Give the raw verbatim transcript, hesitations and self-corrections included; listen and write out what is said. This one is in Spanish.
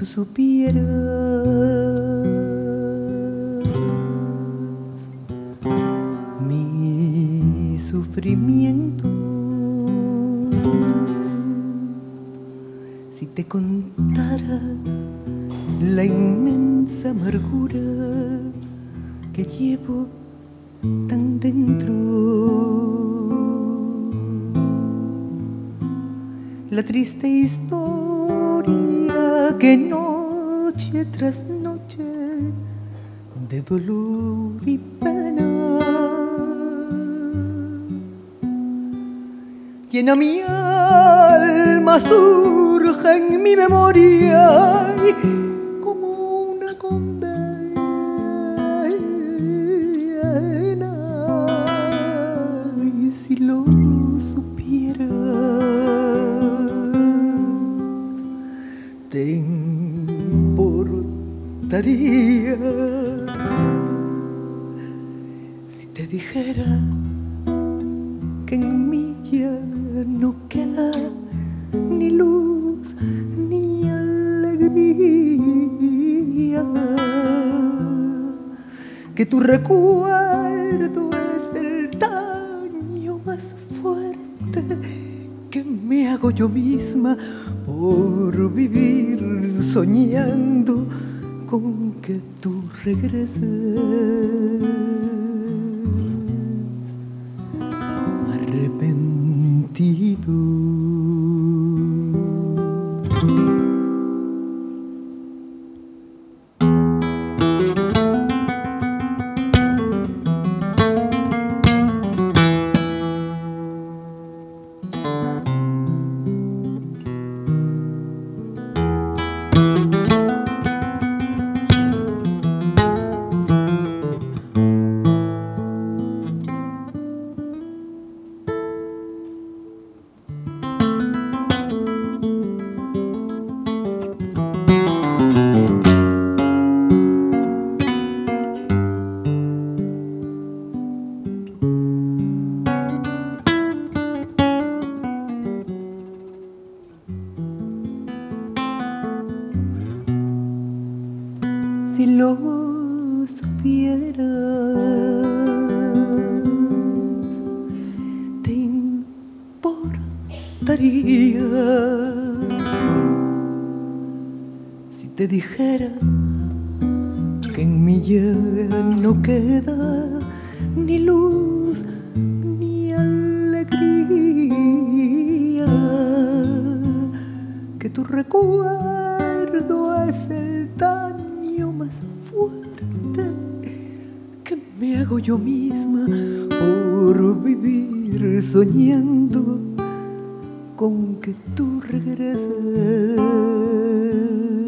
supieras mi sufrimiento, si te contara la inmensa amargura que llevo tan dentro, la triste historia que noche tras noche de dolor y pena llena mi alma, surge en mi memoria como una condena. Y si lo supieras, te importaría si te dijera que en mí ya no queda ni luz ni alegría, que tu recuerdo es el daño más fuerte que me hago yo misma por vivir soñando con que tú regreses, arrepentido. Si lo supieras, te importaría si te dijera que en mí ya no queda ni luz ni alegría, que tu recuerdo es el daño más fuerte que me hago yo misma por vivir soñando con que tú regreses.